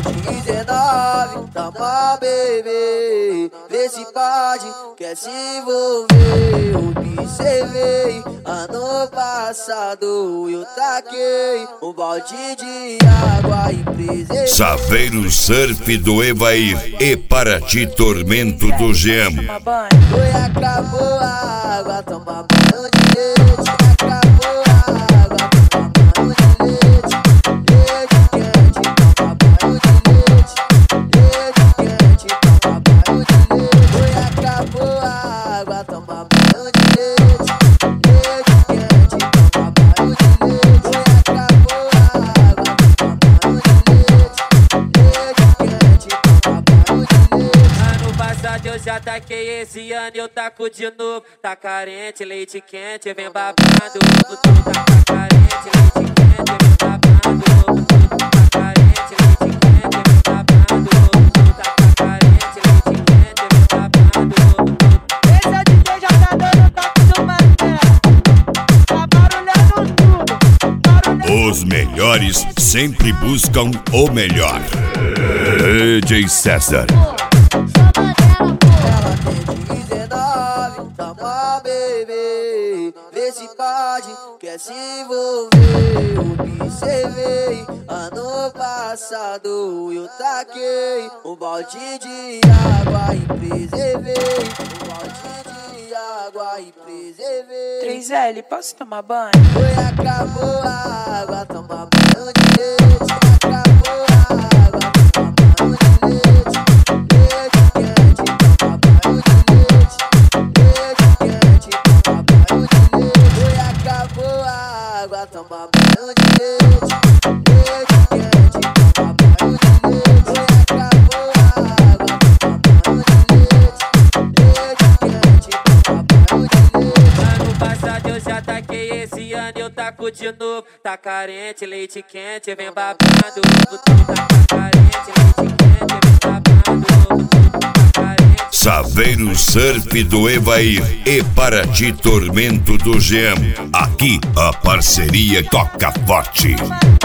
19, toma bebê, vê se pode, quer se envolver. Observei, ano passado eu taquei um balde de água e preservei. Saveiro Surf do Evair e Paraty Tormento do Gemo. Foi, acabou a água, toma banho de leite. Acabou a água, toma banho de leite. Leite quente, toma banho de leite. Leite quente, toma banho de leite. Foi, acabou a água, toma banho de leite. Leite quente, toma banho de leite. Foi, acabou a água, toma banho de leite. Leite quente, toma banho de leite. Ano passado eu já taquei, esse ano eu taco de novo. Tá carente, leite quente, vem babando. Ovo tu tá carente, leite quente, vem babando. Ovo tu tá carente, leite quente, vem babando. Ovo tu tá carente, leite quente, vem babando. Esse é o DJ já tá dando toque do mané. Tá barulhando tudo. Os melhores sempre buscam o melhor. DJ César. Ela tem 19, toma bebê, vê se pode, quer se envolver. Observei, ano passado eu taquei um balde de água e preservei. Um balde de água e preservei. 3L, posso tomar banho? Foi, acabou a água, toma banho de leite. Acabou a água, toma banho de leite. Leite quente, toma banho de leite. Leite quente, toma banho de leite. Foi, acabou a água, toma banho de leite. Leite quente, toma banho de leite. Foi, acabou a água, toma banho de leite. Leite quente, toma banho de leite. Ano passado eu já taquei, esse ano eu taco de novo. Tá carente, leite quente, vem babando. Ovo tu tá carente, leite quente, vem babando. Ovo tu tá carente. Saveiro Surf do Evair e Paraty Tormento do Gemo. Aqui a parceria toca forte.